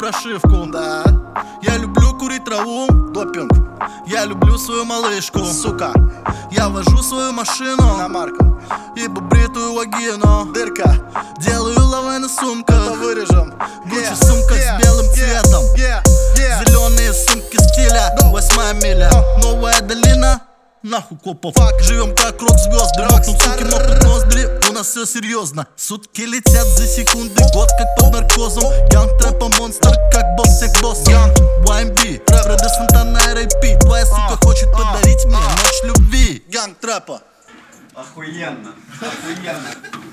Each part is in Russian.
прошивку. Да, Я люблю курить траву, допинг, я люблю свою малышку. сука, Я вожу свою машину, иномарка, ибо бритую вагину. дырка, Делаю лавы на сумках, это вырежем. Гуччи сумка с белым цветом, зеленые сумки стиля, 8-я миля, новая долина. Нахуй копов, живем как рок-звезды. Мокнут суки, мокнут ноздри, у нас все серьезно. Сутки летят за секунды, год как под наркозом. Янг трэпа монстр, как босс всех боссов. YMB, Фредди Сантана, R.I.P. Твоя сука хочет подарить мне ночь любви. Ганг трэпа. Охуенно, охуенно.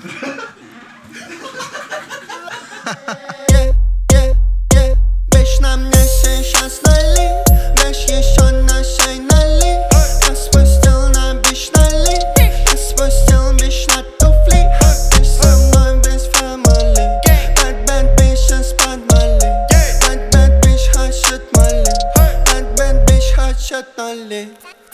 Weź na mnie się сейчас налей, weź еще на шей налей. Я свой стил на бич налей, я свой стил бич на туфли. Ты со мной без family, bad bad bitches под Мали. Bad bad bitch хочет Мали, bad bad bitch хочет Мали.